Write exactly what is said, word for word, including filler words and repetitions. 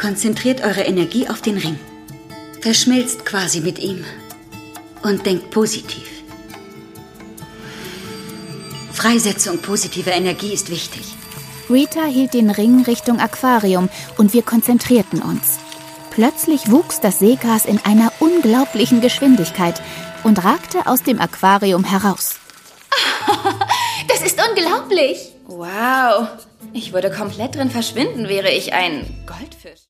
Konzentriert eure Energie auf den Ring. Verschmilzt quasi mit ihm. Und denkt positiv. Freisetzung positiver Energie ist wichtig. Rita hielt den Ring Richtung Aquarium und wir konzentrierten uns. Plötzlich wuchs das Seegras in einer unglaublichen Geschwindigkeit und ragte aus dem Aquarium heraus. Das ist unglaublich! Wow, ich würde komplett drin verschwinden, wäre ich ein Goldfisch.